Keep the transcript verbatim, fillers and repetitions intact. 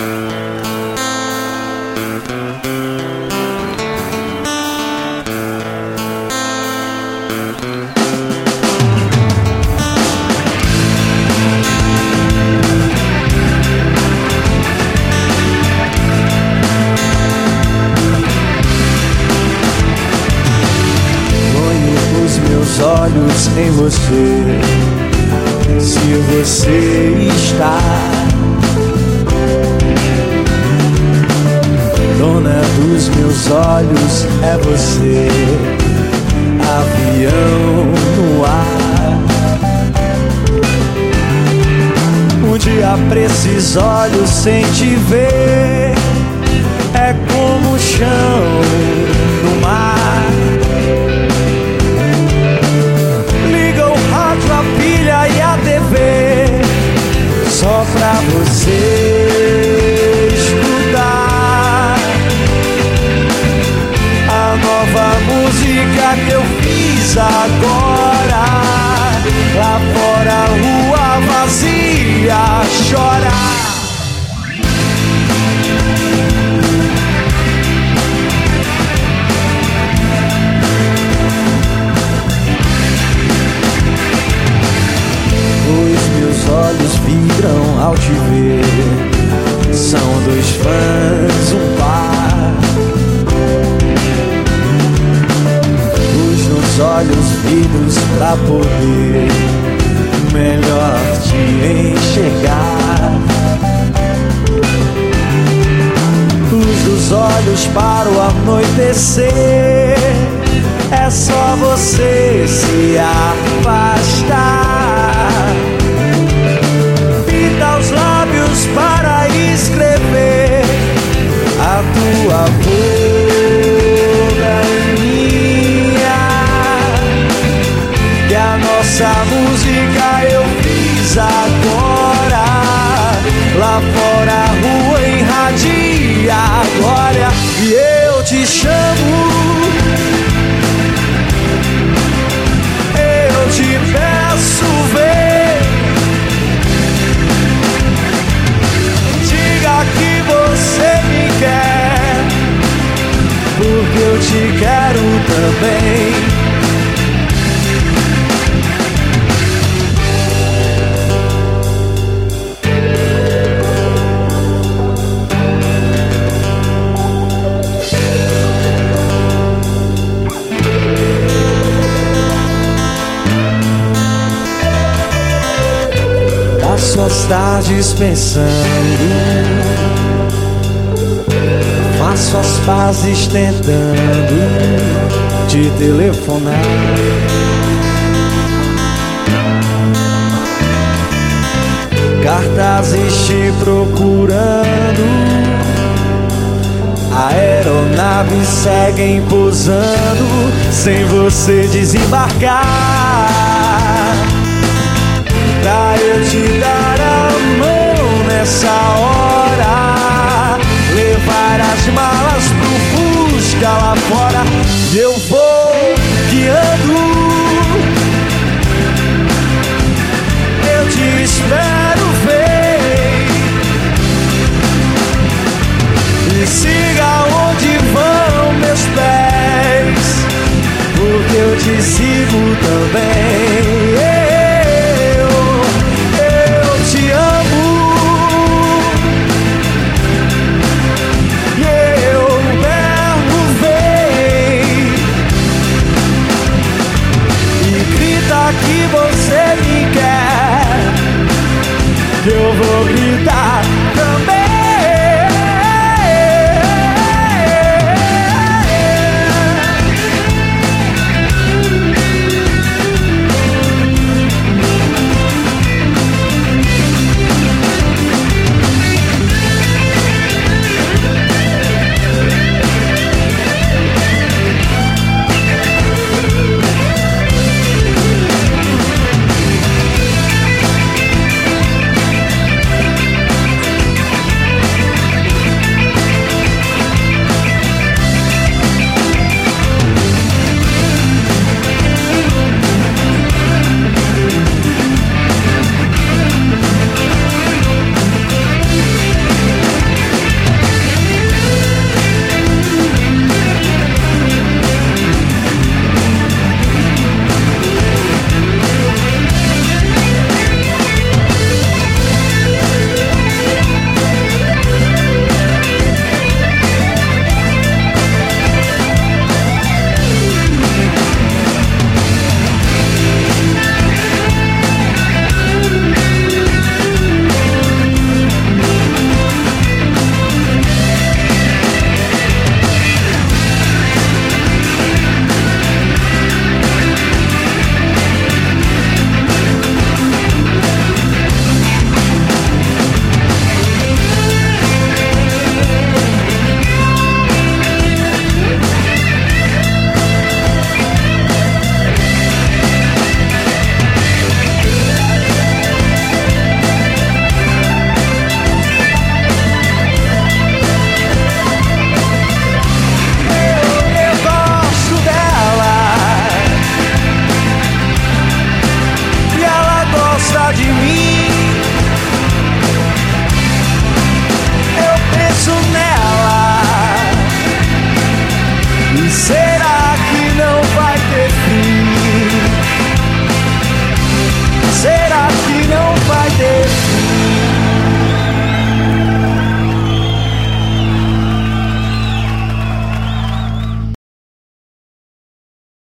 Olhos em você, se você está dona dos meus olhos, é você, avião no ar. Um dia pra esses olhos sem te ver é como o chão no mar. A pilha e a T V só pra você escutar a nova música que eu fiz agora. Lá fora a rua vazia chora. Olhos vibram ao te ver, são dois fãs, um par. Luz nos olhos, vidros pra poder melhor te enxergar. Luz dos olhos para o anoitecer, é só você se afastar. Os lábios para escrever a tua boca em minha, que a nossa música eu fiz agora. Lá fora a rua irradia glória e eu te chamo, eu te peço ver. Que você me quer, porque eu te quero também. Passo as tardes pensando, faço as pazes tentando te telefonar. Cartazes te procurando, aeronaves seguem pousando sem você desembarcar. Pra eu te dar a mão nessa hora, levar as malas pro Fusca lá fora, e eu vou guiando, eu te espero.